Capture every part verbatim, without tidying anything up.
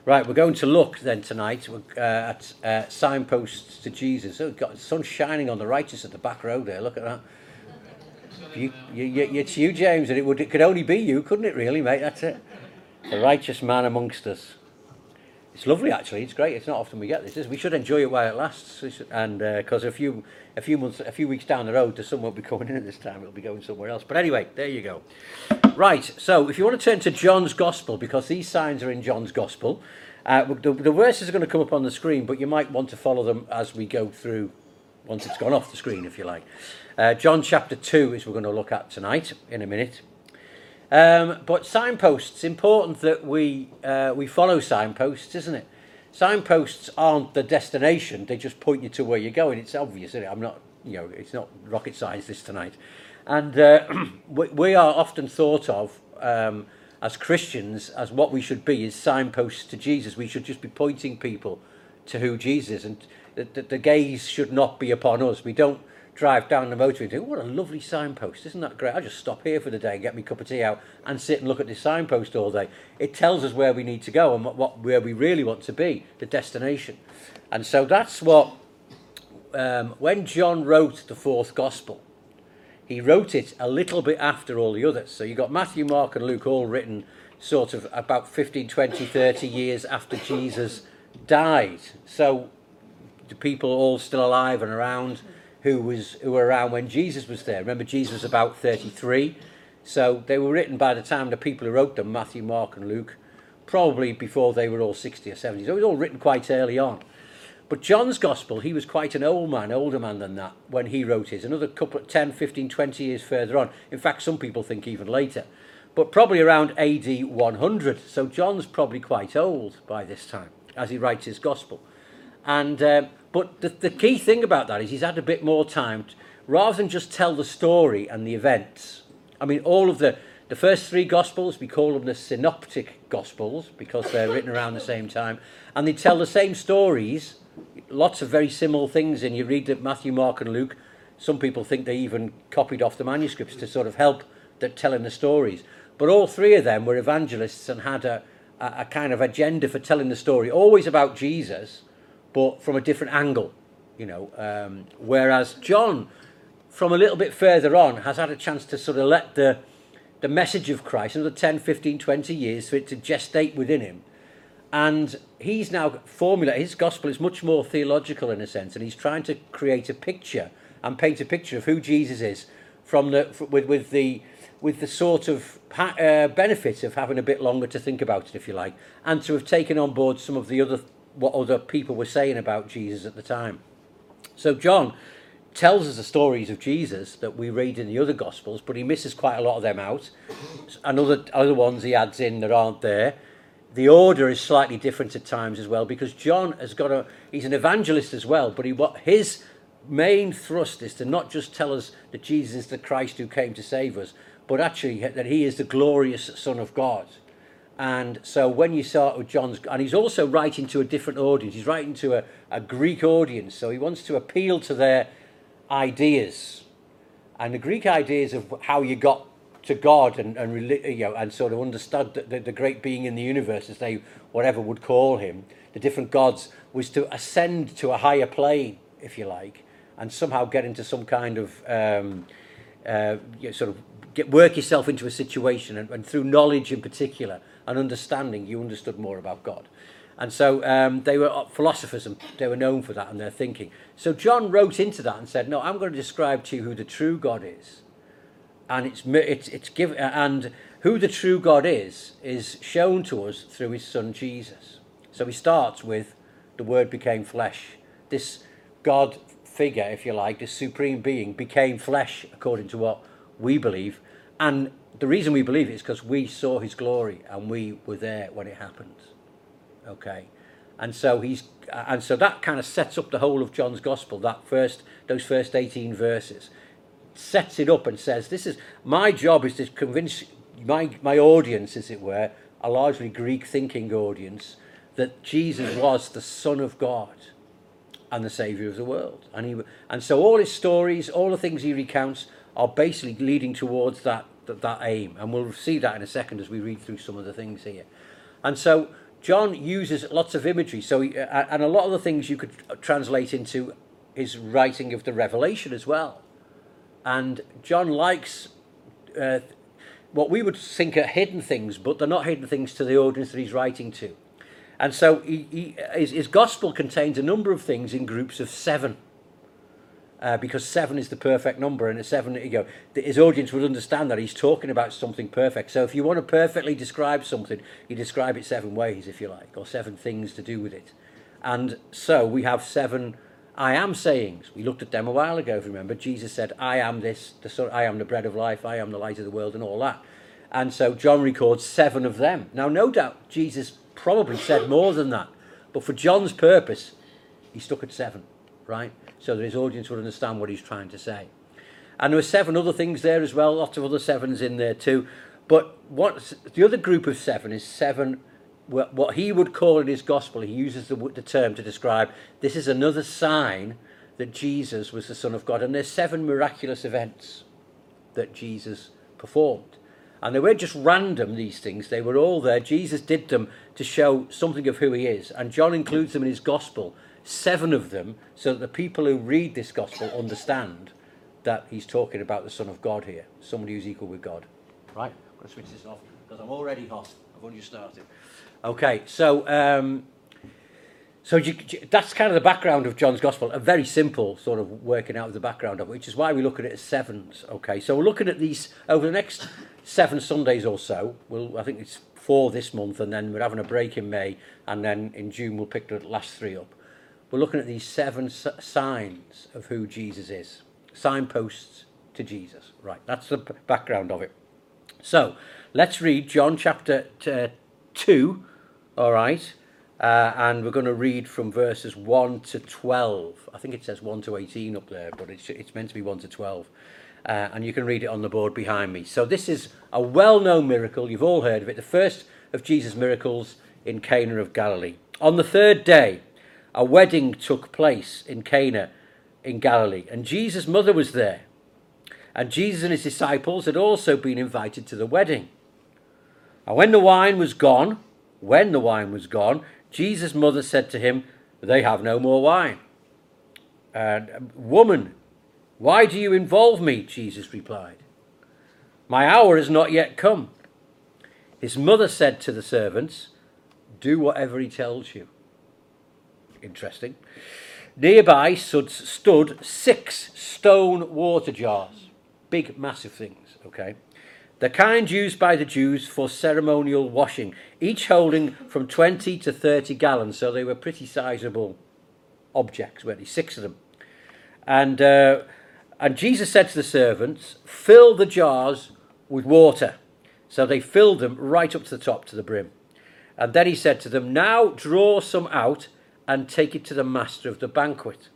Right, we're going to look then tonight uh, at uh, signposts to Jesus. Oh, we've got the sun shining on the righteous at the back row there. Look at that. You, you, you, it's you, James, and it would it could only be you, couldn't it? Really, mate. That's it. The righteous man amongst us. It's lovely, actually. It's great. It's not often we get this. Is it? We should enjoy it while it lasts, and because uh, a few a few months, a few weeks down the road, the sun won't be coming in at this time. It'll be going somewhere else. But anyway, there you go. Right. So, if you want to turn to John's Gospel, because these signs are in John's Gospel, uh, the, the verses are going to come up on the screen, but you might want to follow them as we go through. Once it's gone off the screen, if you like. Uh, John chapter two is we're going to look at tonight in a minute. Um, but signposts, important that we uh, we follow signposts, isn't it? Signposts aren't the destination; they just point you to where you're going. It's obvious, isn't it? I'm not, you know, it's not rocket science this tonight. And uh, we, we are often thought of um, as Christians as what we should be is signposts to Jesus. We should just be pointing people to who Jesus is, and the, the, the gaze should not be upon us. We don't drive down the motorway and think, what a lovely signpost, isn't that great? I'll just stop here for the day and get me a cup of tea out and sit and look at this signpost all day. It tells us where we need to go and what, what where we really want to be, the destination. And so that's what, um, when John wrote the fourth gospel, he wrote it a little bit after all the others. So you've got Matthew, Mark and Luke all written sort of about fifteen, twenty, thirty years after Jesus died. So the people all still alive and around who was who were around when Jesus was there. Remember, Jesus was about thirty-three, so they were written by the time the people who wrote them, Matthew, Mark and Luke, probably before they were all sixty or seventy. So it was all written quite early on. But John's gospel, he was quite an old man, older man than that when he wrote his. Another couple of ten, fifteen, twenty years further on. In fact, some people think even later. But probably around A D one hundred. So John's probably quite old by this time as he writes his gospel. And um, but the, the key thing about that is he's had a bit more time to, rather than just tell the story and the events. I mean, all of the the first three gospels, we call them the synoptic gospels because they're written around the same time, and they tell the same stories, lots of very similar things. And you read that Matthew, Mark and Luke, some people think they even copied off the manuscripts to sort of help that telling the stories. But all three of them were evangelists and had a, a, a kind of agenda for telling the story, always about Jesus, but from a different angle, you know. Um, whereas John, from a little bit further on, has had a chance to sort of let the the message of Christ, another ten, fifteen, twenty years for it to gestate within him. And he's now formulated, his gospel is much more theological in a sense, and he's trying to create a picture and paint a picture of who Jesus is from the with, with the with the sort of uh, benefit of having a bit longer to think about it, if you like, and to have taken on board some of the other what other people were saying about Jesus at the time. So John tells us the stories of Jesus that we read in the other Gospels, but he misses quite a lot of them out. And other, other ones he adds in that aren't there. The order is slightly different at times as well, because John has got a, he's an evangelist as well, but he, what his main thrust is to not just tell us that Jesus is the Christ who came to save us, but actually that he is the glorious Son of God. And so when you start with John's, and he's also writing to a different audience. He's writing to a, a Greek audience, so he wants to appeal to their ideas. And the Greek ideas of how you got to God and, and you know, and sort of understood the, the, the great being in the universe, as they, whatever would call him, the different gods, was to ascend to a higher plane, if you like, and somehow get into some kind of, um, uh, you know, sort of, get work yourself into a situation, and, and through knowledge in particular, and understanding, you understood more about God. And so um, they were philosophers, and they were known for that and their thinking. So John wrote into that and said, no, I'm going to describe to you who the true God is. And it's it's it's given, and who the true God is, is shown to us through his son Jesus. So he starts with the Word became flesh. This God figure, if you like, this supreme being, became flesh, according to what we believe. And the reason we believe it is because we saw his glory and we were there when it happened. Okay, and so he's and so that kind of sets up the whole of John's gospel. That first, those first eighteen verses, sets it up and says, "This is my job is to convince my my audience, as it were, a largely Greek thinking audience, that Jesus was the Son of God and the Saviour of the world." And he and so all his stories, all the things he recounts, are basically leading towards that that, that aim, and we'll see that in a second as we read through some of the things here. And so John uses lots of imagery, so he, uh, and a lot of the things you could translate into his writing of the Revelation as well. And John likes uh, what we would think are hidden things, but they're not hidden things to the audience that he's writing to. And so he, he, his, his gospel contains a number of things in groups of seven. Uh, because seven is the perfect number, and at seven, you go, his audience would understand that he's talking about something perfect. So if you want to perfectly describe something, you describe it seven ways, if you like, or seven things to do with it. And so we have seven I am sayings. We looked at them a while ago, if you remember. Jesus said, I am this, the son, I am the bread of life, I am the light of the world, and all that. And so John records seven of them. Now, no doubt, Jesus probably said more than that. But for John's purpose, he stuck at seven, right? So that his audience would understand what he's trying to say. And there were seven other things there as well, lots of other sevens in there too. But what the other group of seven is seven, what he would call in his gospel, he uses the, the term to describe, this is another sign that Jesus was the Son of God. And there's seven miraculous events that Jesus performed. And they weren't just random, these things, they were all there. Jesus did them to show something of who he is. And John includes them in his gospel, seven of them, so that the people who read this gospel understand that he's talking about the Son of God here, somebody who's equal with God. Right, I'm going to switch this off because I'm already hot. I've only just started. Okay, so um, so you, that's kind of the background of John's gospel, a very simple sort of working out of the background of it, which is why we look at it as sevens. Okay, so we're looking at these over the next seven Sundays or so. We'll, I think it's four this month, and then we're having a break in May, and then in June we'll pick the last three up. We're looking at these seven signs of who Jesus is. Signposts to Jesus. Right, that's the background of it. So, let's read John chapter two, all right, uh, and we're going to read from verses one to twelve. I think it says one to eighteen up there, but it's, it's meant to be one to twelve. Uh, and you can read it on the board behind me. So this is a well-known miracle. You've all heard of it. The first of Jesus' miracles in Cana of Galilee. On the third day, a wedding took place in Cana in Galilee, and Jesus' mother was there. And Jesus and his disciples had also been invited to the wedding. And when the wine was gone, when the wine was gone, Jesus' mother said to him, they have no more wine. And, woman, why do you involve me? Jesus replied. My hour has not yet come. His mother said to the servants, do whatever he tells you. Interesting. Nearby stood, stood six stone water jars. Big, massive things, okay? The kind used by the Jews for ceremonial washing, each holding from twenty to thirty gallons, so they were pretty sizable objects, weren't they? Six of them. And, uh, and Jesus said to the servants, fill the jars with water. So they filled them right up to the top, to the brim. And then he said to them, now draw some out and take it to the master of the banquet.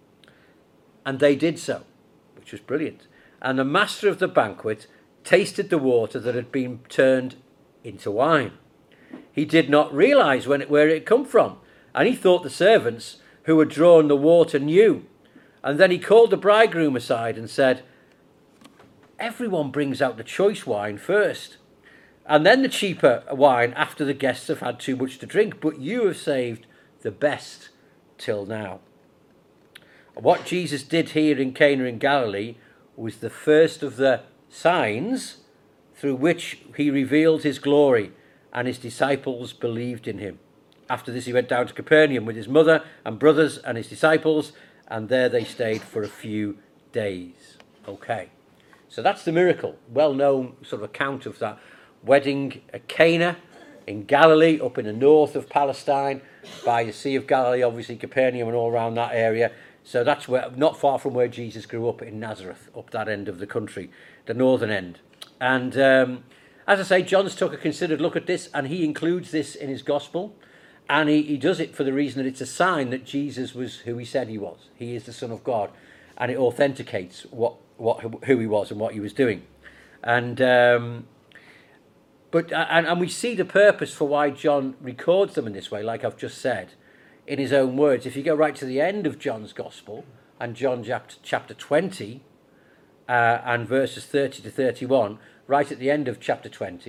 And they did so, which was brilliant. And the master of the banquet tasted the water that had been turned into wine. He did not realize when it, where it had come from, and he thought the servants who had drawn the water knew. And then he called the bridegroom aside and said, everyone brings out the choice wine first, and then the cheaper wine after the guests have had too much to drink, but you have saved the best till now. What Jesus did here in Cana in Galilee was the first of the signs through which he revealed his glory, and his disciples believed in him. After this he went down to Capernaum with his mother and brothers and his disciples, and there they stayed for a few days. Okay, so that's the miracle, well-known sort of account of that wedding at Cana in Galilee, up in the north of Palestine, by the Sea of Galilee, obviously Capernaum and all around that area. So that's where, not far from where Jesus grew up in Nazareth, up that end of the country, the northern end. And um, as I say, John's took a considered look at this, and he includes this in his gospel. And he, he does it for the reason that it's a sign that Jesus was who he said he was. He is the Son of God. And it authenticates what, what who he was and what he was doing. And... Um, But and, and we see the purpose for why John records them in this way, like I've just said, in his own words. If you go right to the end of John's Gospel, and John chapter, chapter twenty, uh, and verses thirty to thirty-one, right at the end of chapter twenty,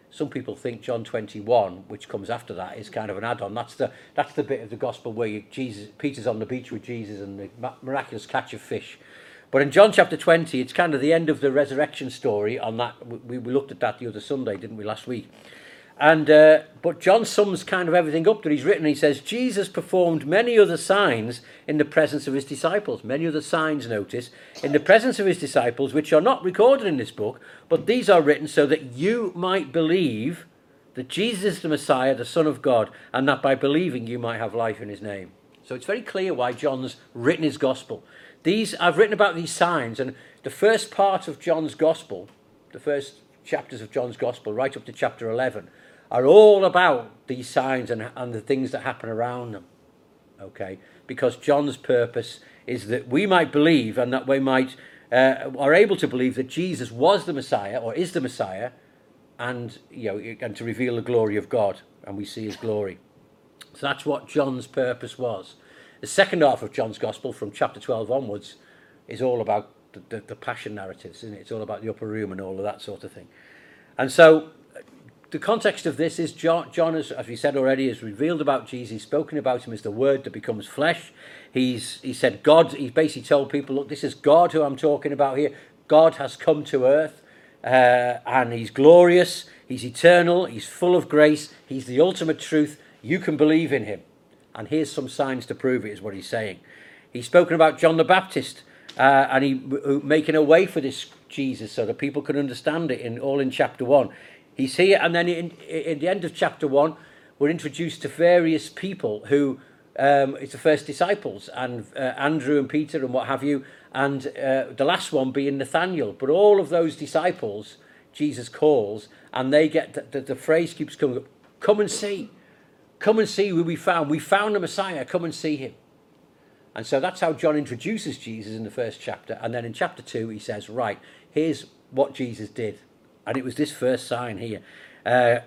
Some people think John twenty-one, which comes after that, is kind of an add-on. That's the that's the bit of the gospel where you, Jesus, Peter's on the beach with Jesus and the miraculous catch of fish. But in John chapter twenty, it's kind of the end of the resurrection story. On that, we, we looked at that the other Sunday, didn't we, last week? And uh, but John sums kind of everything up that he's written. He says, Jesus performed many other signs in the presence of his disciples. Many other signs, notice, in the presence of his disciples, which are not recorded in this book, but these are written so that you might believe that Jesus is the Messiah, the Son of God, and that by believing you might have life in his name. So it's very clear why John's written his gospel. These I've written about these signs, and the first part of John's gospel, the first chapters of John's gospel, right up to chapter eleven, are all about these signs and, and the things that happen around them. Okay, because John's purpose is that we might believe, and that we might uh, are able to believe that Jesus was the Messiah or is the Messiah, and you know, and to reveal the glory of God, and we see his glory. So that's what John's purpose was. The second half of John's gospel, from chapter twelve onwards, is all about the, the, the passion narratives, isn't it? It's all about the upper room and all of that sort of thing. And so the context of this is John, John has, as we said already, has revealed about Jesus. He's spoken about him as the Word that becomes flesh. He's he said God. He's basically told people, look, this is God who I'm talking about here. God has come to earth, uh, and he's glorious. He's eternal. He's full of grace. He's the ultimate truth. You can believe in him. And here's some signs to prove it, is what he's saying. He's spoken about John the Baptist, uh, and he making a way for this Jesus so that people can understand it, in all in chapter one. He's here, and then in, in the end of chapter one, we're introduced to various people who, um, it's the first disciples, and uh, Andrew and Peter and what have you, and uh, the last one being Nathaniel. But all of those disciples, Jesus calls, and they get, the, the, the phrase keeps coming up, come and see. Come and see who we found. We found the Messiah. Come and see him. And so that's how John introduces Jesus in the first chapter. And then in chapter two, he says, right, here's what Jesus did. And it was this first sign here. Uh,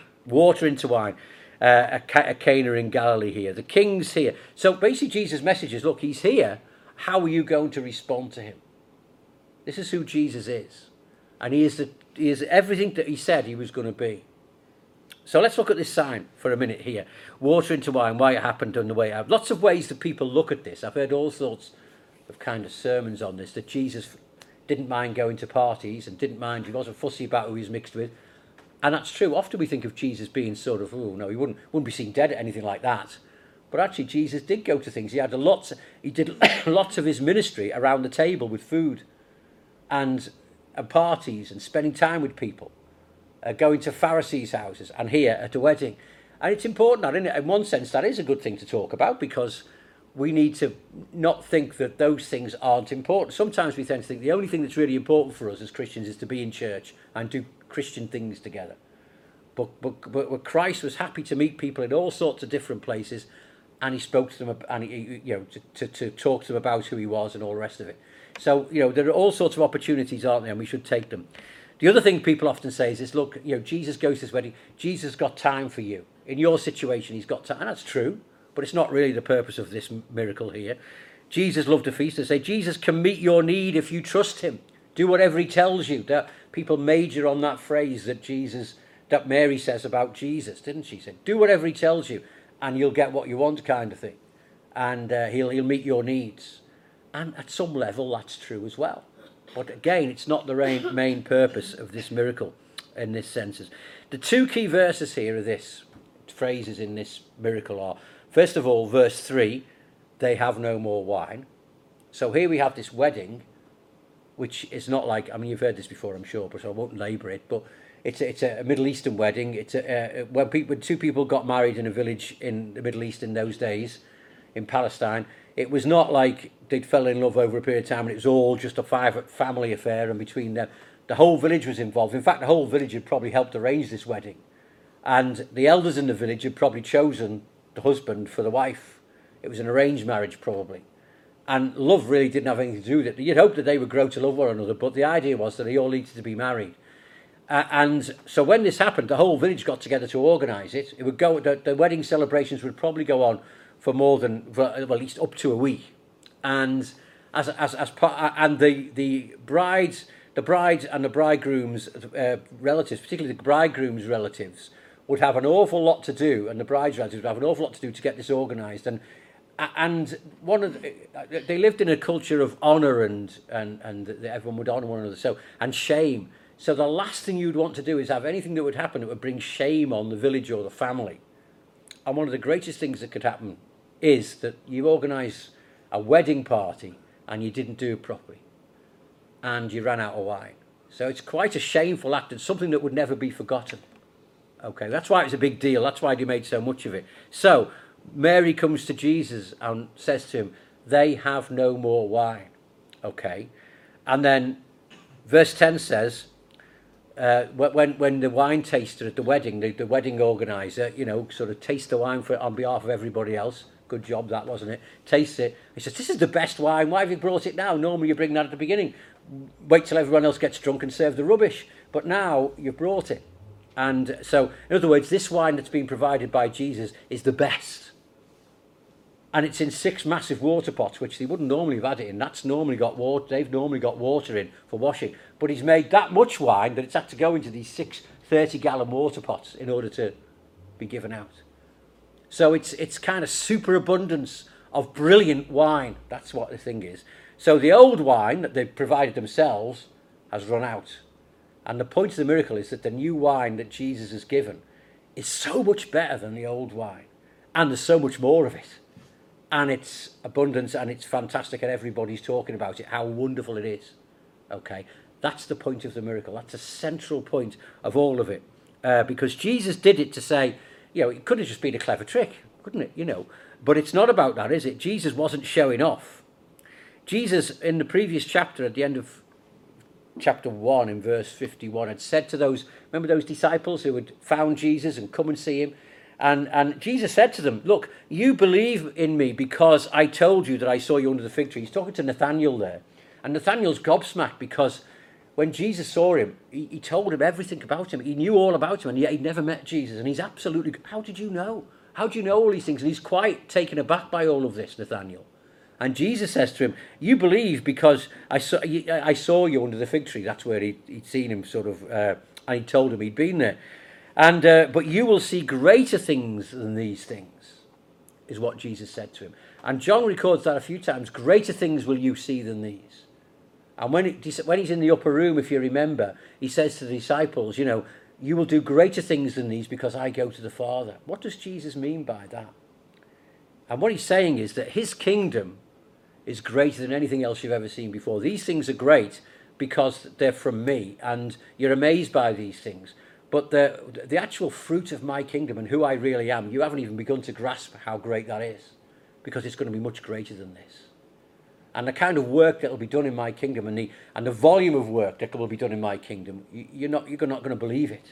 water into wine. Uh, a, a Cana in Galilee here. The king's here. So basically Jesus' message is, look, he's here. How are you going to respond to him? This is who Jesus is. And he is, the, he is everything that he said he was going to be. So let's look at this sign for a minute here. Water into wine, why it happened and the way out. Lots of ways that people look at this. I've heard all sorts of kind of sermons on this, that Jesus didn't mind going to parties and didn't mind, he wasn't fussy about who he was mixed with. And that's true. Often we think of Jesus being sort of, oh no, he wouldn't wouldn't be seen dead at anything like that. But actually Jesus did go to things. He had a lot, he did lots of his ministry around the table with food and, and parties and spending time with people. Uh, going to Pharisees' houses, and here at a wedding. And it's important, that, isn't it? In one sense, that is a good thing to talk about, because we need to not think that those things aren't important. Sometimes we tend to think the only thing that's really important for us as Christians is to be in church and do Christian things together. But, but, but Christ was happy to meet people in all sorts of different places, and he spoke to them, and he, you know, to, to, to talk to them about who he was and all the rest of it. So, you know, there are all sorts of opportunities, aren't there, and we should take them. The other thing people often say is this, look, you know, Jesus goes to this wedding, Jesus got time for you. In your situation, he's got time. And that's true, but it's not really the purpose of this miracle here. Jesus loved a feast. They say Jesus can meet your need if you trust him. Do whatever he tells you. That people major on that phrase that Jesus, that Mary says about Jesus, didn't she? She said, do whatever he tells you and you'll get what you want, kind of thing. And uh, he'll, he'll meet your needs. And at some level, that's true as well. But again, it's not the main, main purpose of this miracle in this sense. The two key verses here are this, phrases in this miracle are, first of all, verse three, they have no more wine. So here we have this wedding, which is not like, I mean, you've heard this before, I'm sure, but I won't labour it, but it's a, it's a Middle Eastern wedding. It's a, uh, when, people, when two people got married in a village in the Middle East in those days, in Palestine, it was not like they'd fell in love over a period of time and it was all just a private family affair, and between them, the whole village was involved. In fact, the whole village had probably helped arrange this wedding. And the elders in the village had probably chosen the husband for the wife. It was an arranged marriage, probably. And love really didn't have anything to do with it. You'd hope that they would grow to love one another, but the idea was that they all needed to be married. Uh, and so when this happened, the whole village got together to organise it. It would go. The, the wedding celebrations would probably go on for more than, for at least up to a week, and as as as part, and the the brides, the bride and the bridegroom's uh, relatives, particularly the bridegroom's relatives, would have an awful lot to do, and the bride's relatives would have an awful lot to do to get this organised. And and one of the, they lived in a culture of honour and and and everyone would honour one another. So and shame. So the last thing you'd want to do is have anything that would happen that would bring shame on the village or the family. And one of the greatest things that could happen is that you organise a wedding party and you didn't do it properly, and you ran out of wine. So it's quite a shameful act and something that would never be forgotten. Okay, that's why it's a big deal. That's why they made so much of it. So Mary comes to Jesus and says to him, they have no more wine. Okay, and then verse ten says, uh, when when the wine taster at the wedding, the, the wedding organizer, you know, sort of tastes the wine for on behalf of everybody else. Good job, that, wasn't it? Tastes it. He says, this is the best wine. Why have you brought it now? Normally you bring that at the beginning. Wait till everyone else gets drunk and serve the rubbish. But now you've brought it. And so, in other words, this wine that's been provided by Jesus is the best. And it's in six massive water pots, which they wouldn't normally have had it in. That's normally got water. They've normally got water in for washing. But he's made that much wine that it's had to go into these six thirty-gallon water pots in order to be given out. So it's it's kind of superabundance of brilliant wine. That's what the thing is. So the old wine that they've provided themselves has run out. And the point of the miracle is that the new wine that Jesus has given is so much better than the old wine. And there's so much more of it. And it's abundance and it's fantastic and everybody's talking about it, how wonderful it is. Okay, that's the point of the miracle. That's a central point of all of it. Uh, because Jesus did it to say, you know, it could have just been a clever trick, couldn't it? You know, but it's not about that, is it? Jesus wasn't showing off. Jesus, in the previous chapter, at the end of chapter one, in verse fifty-one, had said to those, remember those disciples who had found Jesus and come and see him? And, and Jesus said to them, look, you believe in me because I told you that I saw you under the fig tree. He's talking to Nathanael there. And Nathanael's gobsmacked because when Jesus saw him, he, he told him everything about him. He knew all about him, and yet he'd never met Jesus. And he's absolutely, how did you know? How do you know all these things? And he's quite taken aback by all of this, Nathanael. And Jesus says to him, you believe because I saw, I saw you under the fig tree. That's where he, he'd seen him sort of, uh, and he told him he'd been there. And uh, but you will see greater things than these things, is what Jesus said to him. And John records that a few times. Greater things will you see than these. And when, it, when he's in the upper room, if you remember, he says to the disciples, you know, you will do greater things than these because I go to the Father. What does Jesus mean by that? And what he's saying is that his kingdom is greater than anything else you've ever seen before. These things are great because they're from me, and you're amazed by these things. But the the actual fruit of my kingdom and who I really am, you haven't even begun to grasp how great that is, because it's going to be much greater than this. And the kind of work that will be done in my kingdom and the and the volume of work that will be done in my kingdom, you, you're not you're not going to believe it.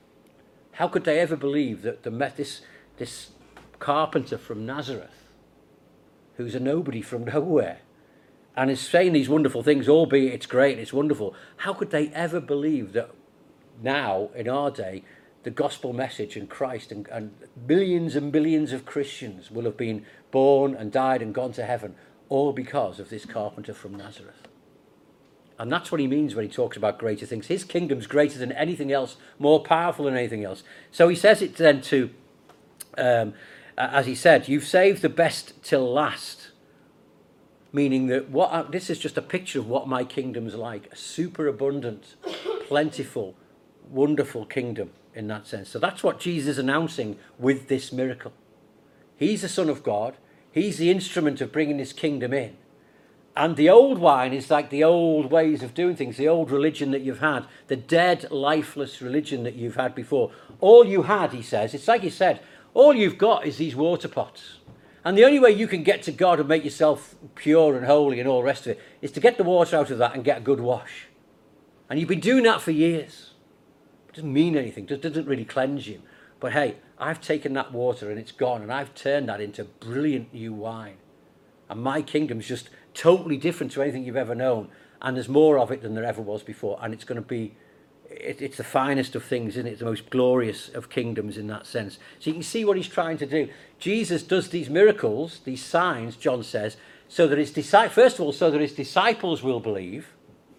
How could they ever believe that the this this carpenter from Nazareth, who's a nobody from nowhere, and is saying these wonderful things, albeit it's great and it's wonderful, how could they ever believe that now, in our day, the gospel message and Christ and, and millions and billions of Christians will have been born and died and gone to heaven, all because of this carpenter from Nazareth? And that's what he means when he talks about greater things. His kingdom's greater than anything else, more powerful than anything else. So he says it then to, um, as he said, you've saved the best till last. Meaning that what this is just a picture of what my kingdom's like. A superabundant, plentiful, wonderful kingdom in that sense. So that's what Jesus is announcing with this miracle. He's the Son of God. He's the instrument of bringing this kingdom in. And the old wine is like the old ways of doing things, the old religion that you've had, the dead, lifeless religion that you've had before. All you had, he says, it's like he said, all you've got is these water pots. And the only way you can get to God and make yourself pure and holy and all the rest of it is to get the water out of that and get a good wash. And you've been doing that for years. It doesn't mean anything, it doesn't really cleanse you. But hey, I've taken that water and it's gone, and I've turned that into brilliant new wine. And my kingdom's just totally different to anything you've ever known. And there's more of it than there ever was before. And it's going to be, it, it's the finest of things, isn't it? It's the most glorious of kingdoms in that sense. So you can see what he's trying to do. Jesus does these miracles, these signs, John says, so that his disciples, first of all, so that his disciples will believe.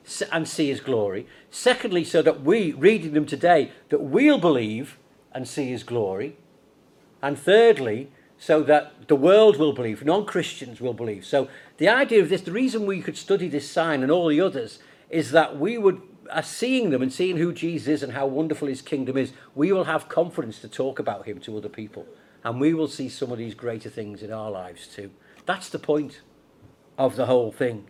and see his glory. Secondly, so that we, reading them today, that we'll believe and see his glory. And thirdly, so that the world will believe, non-Christians will believe. So the idea of this, the reason we could study this sign and all the others, is that we would, as seeing them and seeing who Jesus is and how wonderful his kingdom is, we will have confidence to talk about him to other people. And we will see some of these greater things in our lives too. That's the point of the whole thing.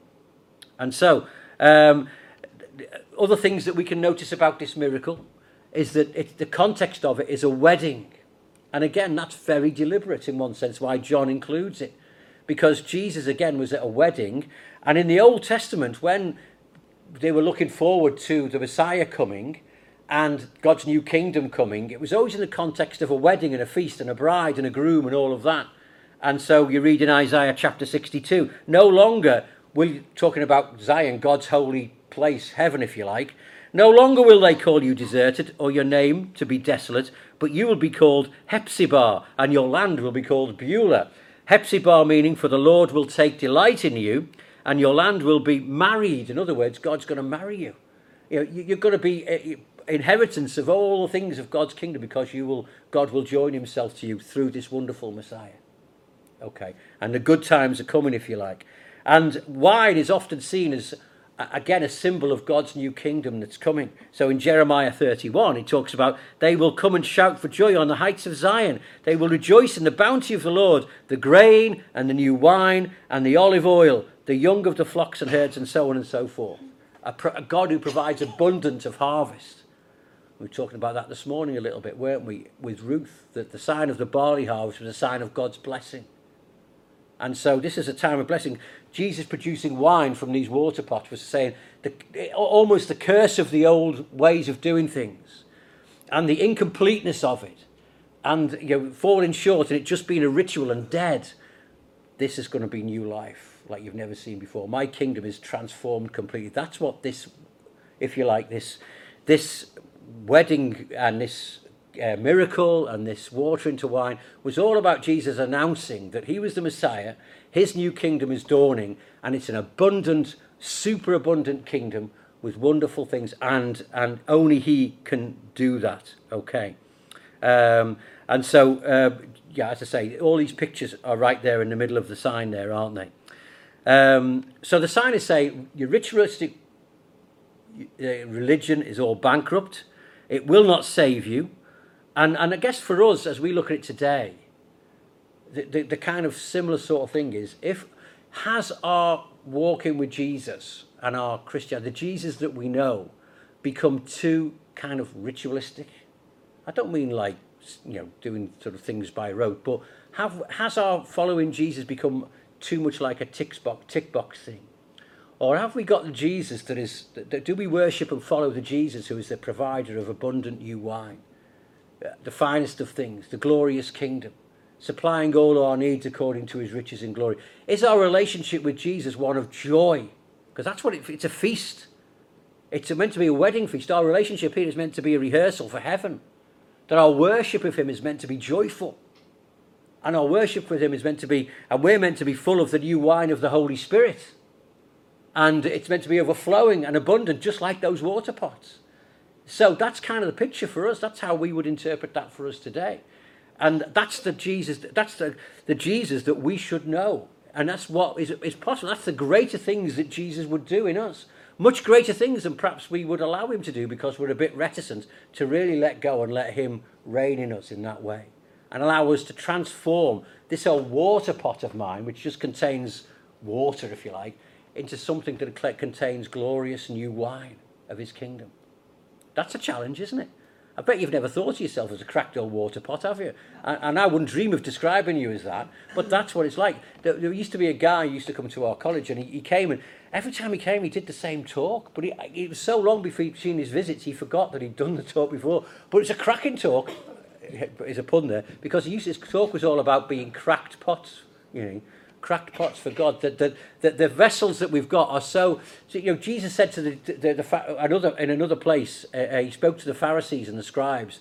And so, um, other things that we can notice about this miracle is that it, the context of it is a wedding. And again, that's very deliberate in one sense why John includes it. Because Jesus, again, was at a wedding. And in the Old Testament, when they were looking forward to the Messiah coming and God's new kingdom coming, it was always in the context of a wedding and a feast and a bride and a groom and all of that. And so you read in Isaiah chapter sixty-two, no longer we're talking about Zion, God's holy place, heaven if you like. No longer will they call you deserted or your name to be desolate, but you will be called Hephzibah and your land will be called Beulah. Hephzibah meaning for the Lord will take delight in you and your land will be married. In other words, God's going to marry you. You know, you're going to be inheritance of all the things of God's kingdom because you will, God will join himself to you through this wonderful Messiah. Okay, and the good times are coming if you like. And wine is often seen as, again, a symbol of God's new kingdom that's coming. So in Jeremiah thirty-one, it talks about, they will come and shout for joy on the heights of Zion. They will rejoice in the bounty of the Lord, the grain and the new wine and the olive oil, the young of the flocks and herds and so on and so forth. A, pro- a God who provides abundance of harvest. We were talking about that this morning a little bit, weren't we, with Ruth, that the sign of the barley harvest was a sign of God's blessing. And so this is a time of blessing. Jesus producing wine from these water pots was saying the, almost the curse of the old ways of doing things and the incompleteness of it and you know, falling short and it just being a ritual and dead. This is going to be new life like you've never seen before. My kingdom is transformed completely. That's what this, if you like, this, this wedding and this Uh, miracle and this water into wine was all about Jesus announcing that he was the Messiah, his new kingdom is dawning, and it's an abundant, super abundant kingdom with wonderful things, and and only he can do that. Okay, um, and so uh, yeah, as I say, all these pictures are right there in the middle of the sign there, aren't they? Um, so the sign is saying your ritualistic uh, religion is all bankrupt. It will not save you. And and I guess for us, as we look at it today, the, the, the kind of similar sort of thing is, if has our walking with Jesus and our Christianity, the Jesus that we know, become too kind of ritualistic? I don't mean like, you know, doing sort of things by rote, but have has our following Jesus become too much like a tick box, tick box thing? Or have we got the Jesus that is, that, do we worship and follow the Jesus who is the provider of abundant new wine? The finest of things, the glorious kingdom, supplying all our needs according to his riches and glory. Is our relationship with Jesus one of joy? Because that's what it, it's a feast. It's meant to be a wedding feast. Our relationship here is meant to be a rehearsal for heaven. That our worship of him is meant to be joyful. And our worship with him is meant to be, and we're meant to be full of the new wine of the Holy Spirit. And it's meant to be overflowing and abundant, just like those water pots. So that's kind of the picture for us. That's how we would interpret that for us today. And that's the Jesus, that's the, the Jesus that we should know. And that's what is, is possible. That's the greater things that Jesus would do in us. Much greater things than perhaps we would allow him to do because we're a bit reticent to really let go and let him reign in us in that way. And allow us to transform this old water pot of mine, which just contains water, if you like, into something that contains glorious new wine of his kingdom. That's a challenge, isn't it? I bet you've never thought of yourself as a cracked old water pot, have you? And, and I wouldn't dream of describing you as that, but that's what it's like. There, there used to be a guy who used to come to our college, and he, he came, and every time he came, he did the same talk, but he, it was so long between his visits, he forgot that he'd done the talk before. But it's a cracking talk, there's a pun there, because he used, his talk was all about being cracked pots, you know, cracked pots for God. That the, the, the vessels that we've got are so, so, you know, Jesus said to the, the, the, the another in another place, uh, he spoke to the Pharisees and the scribes,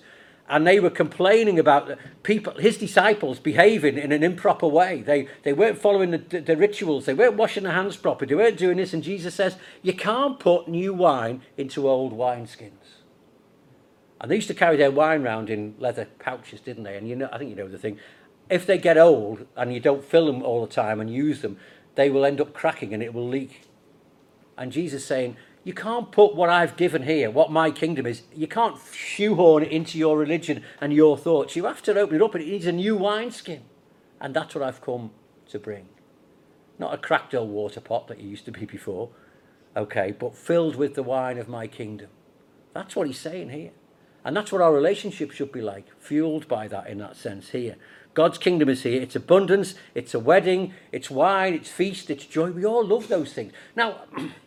and they were complaining about people, his disciples, behaving in an improper way. They they weren't following the, the, the rituals. They weren't washing their hands properly. They weren't doing this. And Jesus says, you can't put new wine into old wineskins. And they used to carry their wine around in leather pouches, didn't they? And you know, I think you know the thing. If they get old and you don't fill them all the time and use them, they will end up cracking and it will leak. And Jesus is saying, you can't put what I've given here, what my kingdom is, you can't shoehorn it into your religion and your thoughts. You have to open it up, and it needs a new wineskin. And that's what I've come to bring. Not a cracked old water pot that you used to be before, okay, but filled with the wine of my kingdom. That's what he's saying here. And that's what our relationship should be like, fueled by that in that sense here. God's kingdom is here. It's abundance, it's a wedding, it's wine, it's feast, it's joy. We all love those things. Now,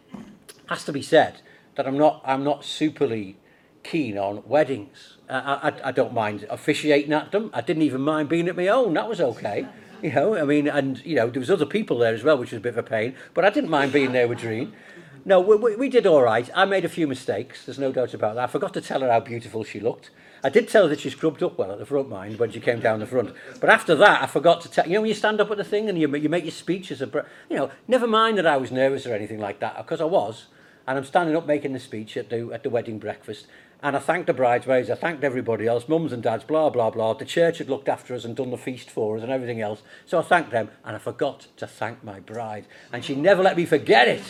has to be said that I'm not I'm not superly keen on weddings. Uh, I, I don't mind officiating at them. I didn't even mind being at my own. That was okay. You know, I mean, and, you know, there was other people there as well, which was a bit of a pain. But I didn't mind being there with Dreen. No, we, we, we did all right. I made a few mistakes. There's no doubt about that. I forgot to tell her how beautiful she looked. I did tell her that she scrubbed up well at the front, mind, when she came down the front. But after that, I forgot to tell... You know, when you stand up at the thing and you, you make your speech as a... You know, never mind that I was nervous or anything like that, because I was. And I'm standing up making the speech at the at the wedding breakfast. And I thanked the bridesmaids, I thanked everybody else, mums and dads, blah, blah, blah. The church had looked after us and done the feast for us and everything else. So I thanked them, and I forgot to thank my bride. And she never let me forget it.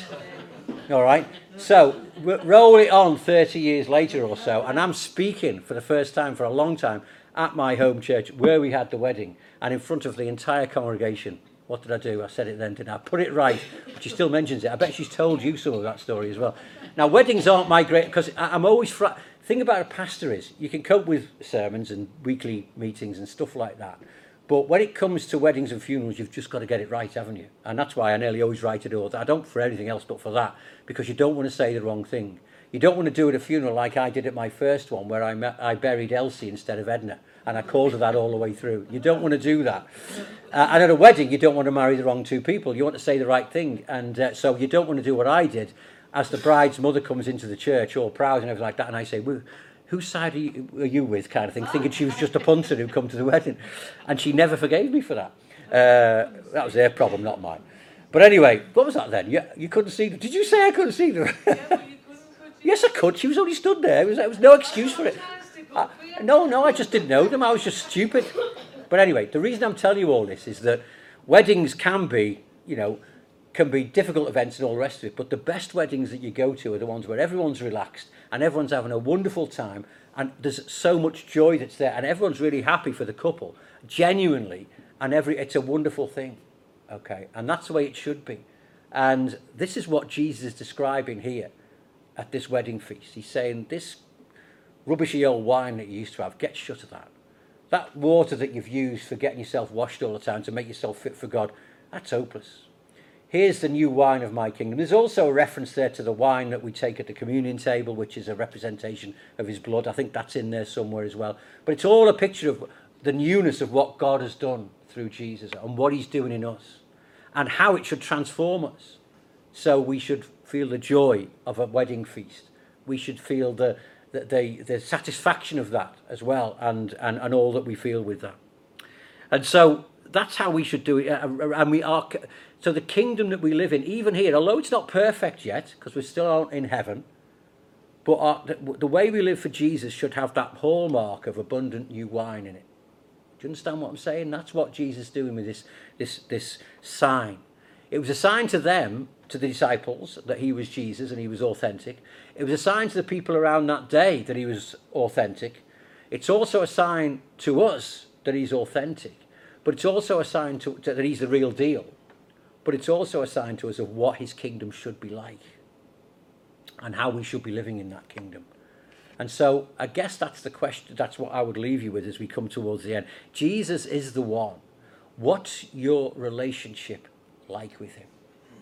All right? So, roll it on thirty years later or so, and I'm speaking for the first time for a long time at my home church where we had the wedding, and in front of the entire congregation. What did I do? I said it then, didn't I? I put it right, but she still mentions it. I bet she's told you some of that story as well. Now, weddings aren't my great... Because I'm always... Fr- the thing about a pastor is you can cope with sermons and weekly meetings and stuff like that. But when it comes to weddings and funerals, you've just got to get it right, haven't you? And that's why I nearly always write it all. I don't for anything else but for that, because you don't want to say the wrong thing. You don't want to do at a funeral like I did at my first one, where I met, I buried Elsie instead of Edna, and I called her that all the way through. You don't want to do that. Uh, and at a wedding, you don't want to marry the wrong two people. You want to say the right thing. And uh, so you don't want to do what I did, as the bride's mother comes into the church, all proud and everything like that, and I say, well, whose side are you, are you with, kind of thing, thinking she was just a punter who'd come to the wedding. And she never forgave me for that. Uh, that was their problem, not mine. But anyway, what was that then? You, you couldn't see them. Did you say I couldn't see them? Yeah, but you couldn't, could you? Yes, I could. She was only stood there. It was, there was no excuse for it. I, no, no, I just didn't know them. I was just stupid. But anyway, the reason I'm telling you all this is that weddings can be, you know, can be difficult events and all the rest of it, but the best weddings that you go to are the ones where everyone's relaxed and everyone's having a wonderful time, and there's so much joy that's there, and everyone's really happy for the couple, genuinely, and every it's a wonderful thing, okay? And that's the way it should be. And this is what Jesus is describing here at this wedding feast. He's saying, this rubbishy old wine that you used to have, get shut of that. That water that you've used for getting yourself washed all the time to make yourself fit for God, that's hopeless. Here's the new wine of my kingdom. There's also a reference there to the wine that we take at the communion table, which is a representation of his blood. I think that's in there somewhere as well. But it's all a picture of the newness of what God has done through Jesus and what he's doing in us and how it should transform us. So we should feel the joy of a wedding feast. We should feel the the, the, the satisfaction of that as well, and, and, and all that we feel with that. And so that's how we should do it. And we are... So the kingdom that we live in, even here, although it's not perfect yet, because we're still in heaven, but our, the, the way we live for Jesus should have that hallmark of abundant new wine in it. Do you understand what I'm saying? That's what Jesus is doing with this, this, this sign. It was a sign to them, to the disciples, that he was Jesus and he was authentic. It was a sign to the people around that day that he was authentic. It's also a sign to us that he's authentic, but it's also a sign to, to, that he's the real deal. But it's also a sign to us of what his kingdom should be like and how we should be living in that kingdom. And so I guess that's the question, that's what I would leave you with as we come towards the end. Jesus is the one. What's your relationship like with him?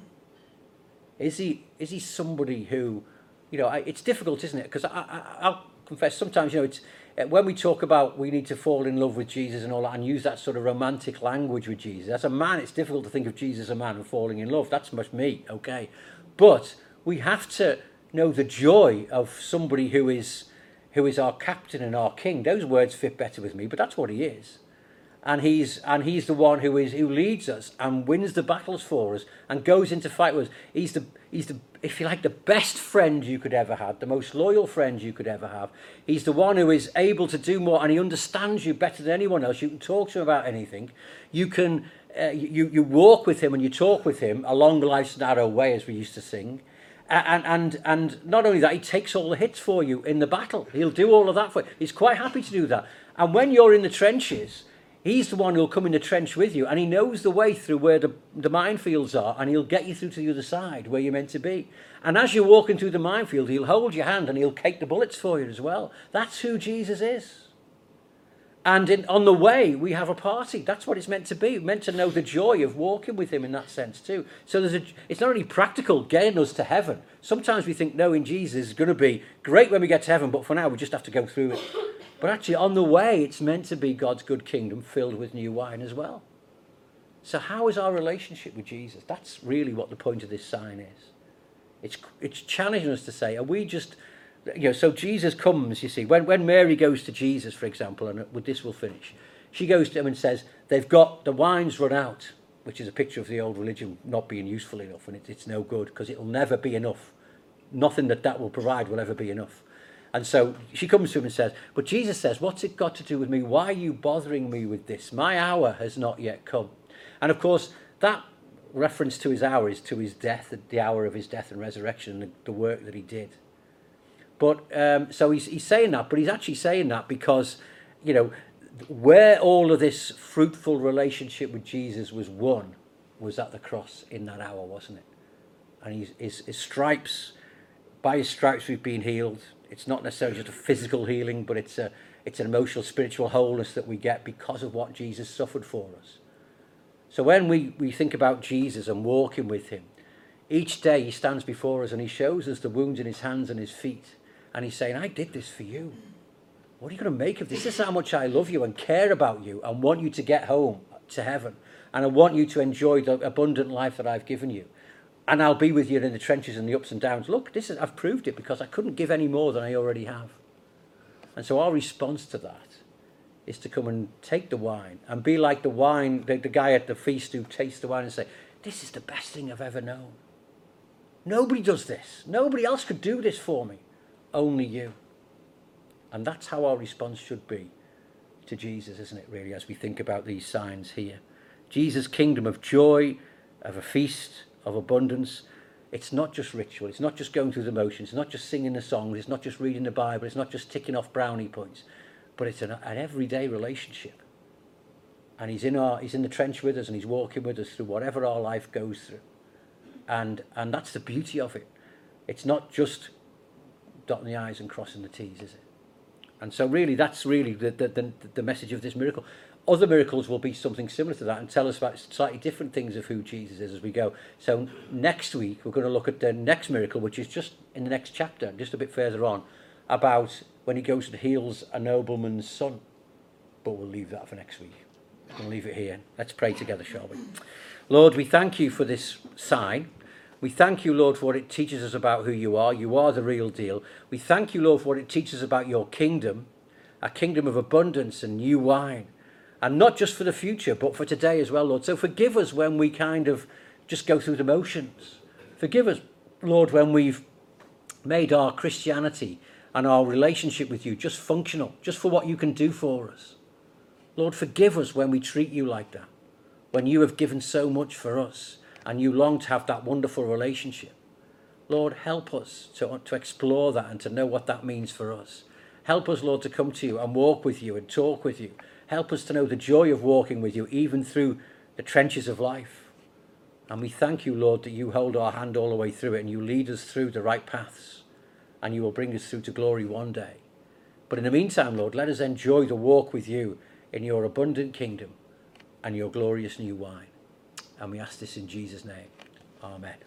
Is he is he somebody who, you know, I, it's difficult, isn't it? Because I, I, I'll confess, sometimes, you know, it's when we talk about we need to fall in love with Jesus and all that and use that sort of romantic language with Jesus. As a man, it's difficult to think of Jesus as a man and falling in love. That's much me, okay? But we have to know the joy of somebody who is who is our captain and our king. Those words fit better with me, but that's what he is. And he's and he's the one who is who leads us and wins the battles for us and goes into fight with us. He's the he's the if you like the best friend you could ever have, the most loyal friend you could ever have. He's the one who is able to do more, and he understands you better than anyone else. You can talk to him about anything. You can uh, you you walk with him and you talk with him along life's narrow way, as we used to sing. And and and not only that, he takes all the hits for you in the battle. He'll do all of that for you. He's quite happy to do that. And when you're in the trenches, he's the one who'll come in the trench with you, and he knows the way through where the, the minefields are, and he'll get you through to the other side where you're meant to be. And as you're walking through the minefield, he'll hold your hand and he'll take the bullets for you as well. That's who Jesus is. And in, on the way, we have a party. That's what it's meant to be. We're meant to know the joy of walking with him in that sense too. So there's a, it's not only practical getting us to heaven. Sometimes we think knowing Jesus is going to be great when we get to heaven, but for now we just have to go through it. But actually, on the way, it's meant to be God's good kingdom filled with new wine as well. So how is our relationship with Jesus? That's really what the point of this sign is. It's it's challenging us to say, are we just, you know, so Jesus comes, you see, when, when Mary goes to Jesus, for example, and with this we'll finish, she goes to him and says, they've got, the wine's run out, which is a picture of the old religion not being useful enough, and it, it's no good, because it'll never be enough. Nothing that that will provide will ever be enough. And so she comes to him and says, but Jesus says, what's it got to do with me? Why are you bothering me with this? My hour has not yet come. And of course, that reference to his hour is to his death, the hour of his death and resurrection, and the, the work that he did. But um, so he's, he's saying that, but he's actually saying that because, you know, where all of this fruitful relationship with Jesus was won was at the cross in that hour, wasn't it? And he's, his, his stripes, by his stripes we've been healed. It's not necessarily just a physical healing, but it's a it's an emotional, spiritual wholeness that we get because of what Jesus suffered for us. So when we, we think about Jesus and walking with him, each day he stands before us and he shows us the wounds in his hands and his feet. And he's saying, I did this for you. What are you going to make of this? This is how much I love you and care about you and want you to get home to heaven. And I want you to enjoy the abundant life that I've given you. And I'll be with you in the trenches and the ups and downs. Look, this is, I've proved it because I couldn't give any more than I already have. And so our response to that is to come and take the wine and be like the wine, the, the guy at the feast who tastes the wine and say, this is the best thing I've ever known. Nobody does this. Nobody else could do this for me. Only you. And that's how our response should be to Jesus, isn't it, really, as we think about these signs here. Jesus' kingdom of joy, of a feast, of abundance. It's not just ritual. It's not just going through the motions. It's not just singing the songs. It's not just reading the Bible. It's not just ticking off brownie points. But it's an, an everyday relationship. And he's in our he's in the trench with us, and he's walking with us through whatever our life goes through. And and that's the beauty of it. It's not just dotting the I's and crossing the T's, is it? And so really that's really the the, the, the message of this miracle. Other miracles will be something similar to that and tell us about slightly different things of who Jesus is as we go. So next week we're going to look at the next miracle, which is just in the next chapter, just a bit further on, about when he goes and heals a nobleman's son. But we'll leave that for next week. We'll leave it here. Let's pray together, shall we? Lord, we thank you for this sign. We thank you, Lord, for what it teaches us about who you are. You are the real deal. We thank you, Lord, for what it teaches us about your kingdom, a kingdom of abundance and new wine. And not just for the future, but for today as well, Lord. So forgive us when we kind of just go through the motions. Forgive us, Lord, when we've made our Christianity and our relationship with you just functional, just for what you can do for us. Lord, forgive us when we treat you like that, when you have given so much for us and you long to have that wonderful relationship. Lord, help us to, to explore that and to know what that means for us. Help us, Lord, to come to you and walk with you and talk with you. Help us to know the joy of walking with you, even through the trenches of life. And we thank you, Lord, that you hold our hand all the way through it and you lead us through the right paths and you will bring us through to glory one day. But in the meantime, Lord, let us enjoy the walk with you in your abundant kingdom and your glorious new wine. And we ask this in Jesus' name. Amen.